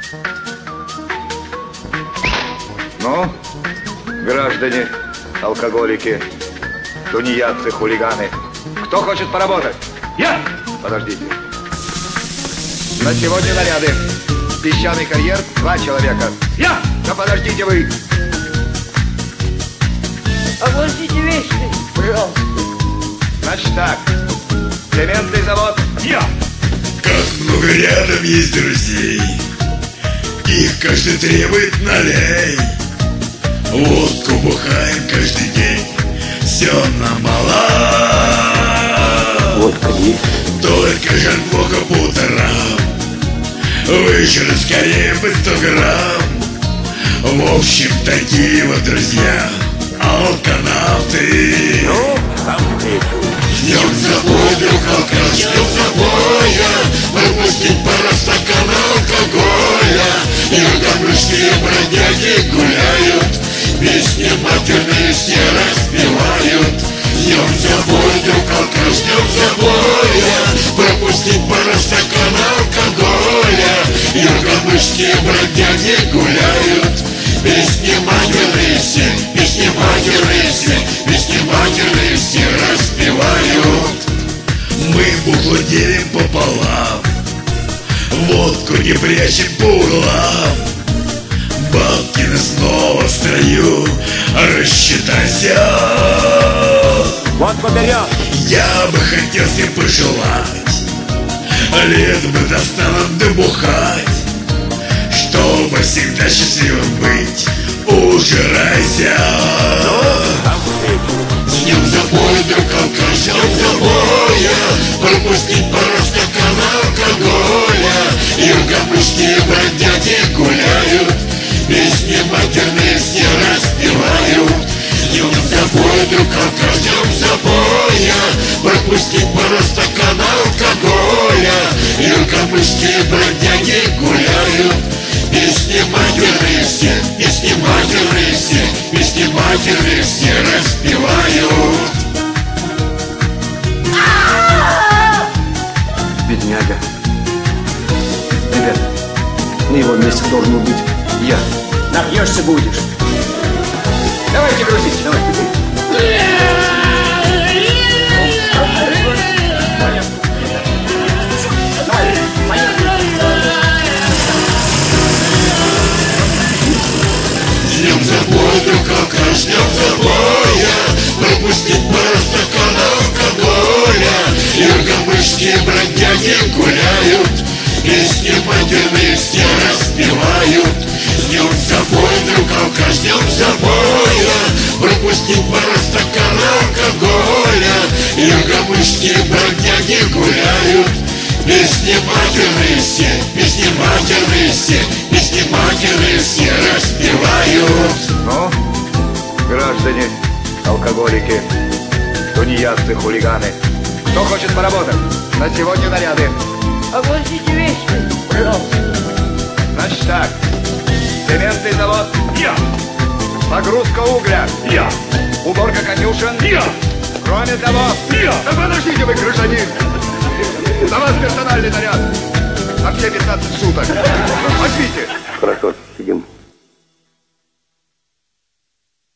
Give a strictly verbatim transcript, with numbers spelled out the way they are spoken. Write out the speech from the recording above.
Ну, граждане, алкоголики, тунеядцы, хулиганы, кто хочет поработать? Я! Подождите. На сегодня наряды. Песчаный карьер, два человека. Я! Да подождите вы. Огласите вещи, пожалуйста. Значит так. Цементный завод. Я! Как много рядом есть друзей, их каждый требует налей. Водку бухаем каждый день, все нам мало. Водка есть. Только жаль плохо по утрам, выжрать скорее бы сто грамм. В общем, такие вот друзья, алканавты. Ну, там ты. Ждем забой, друг алкаш, ждем забоя, выпустить пару стаканов алкоголя. Юргамышские бродяги гуляют, песни матерные все распевают. Ждем забой, друг алкаш, ждем забоя, пропустить пару стаканов алкоголя. Юргамышские бродяги гуляют, песни матерные все, песни матерные все, песни матерные все распевают. Мы бухло делим пополам, водку не прячем по углам. Балкины снова в строю, рассчитайся. Водку берем. Я бы хотел всем пожелать лет бы до станом добухать, чтобы всегда счастливым быть. Ужирайся. С днем забоя, друг алкаш, с днем забоя, пропустить пару стаканов алкоголя. Юргамышские бродяги гуляют, песни матерные все распевают. С днем забоя, друг алкаш, с днем забоя, пропустить пару стаканов алкоголя. Юргамышские бродяги гуляют, песни матерные все, песни матерные все, песни матерные все распевают. Бедняга. Ребят, на его месте должен убить я. Напьешься будешь. Давайте грузить, давайте. С днем забоя, друг алкаш, с днем забоя, пропустить пару стаканов алкоголя. Юргамышские бродяги гуляют, песни матерные все распевают. С днем забоя, друг алкаш, с днем забоя, пропустить пару стаканов алкоголя. Юргамышские бродяги гуляют, песни матерные все, песни матерные все, песни матерные все распевают. Ну, граждане, алкоголики, тунеядцы, хулиганы, кто хочет поработать? На сегодня наряды. Огласите вещи, пожалуйста. Значит так. Цементный завод. Я! Погрузка угля. Я! Уборка конюшен. Я! Кроме того. Я! Да подождите вы, гражданин. За вас персональный наряд. На все пятнадцать суток. Возьмите. Хорошо, идем.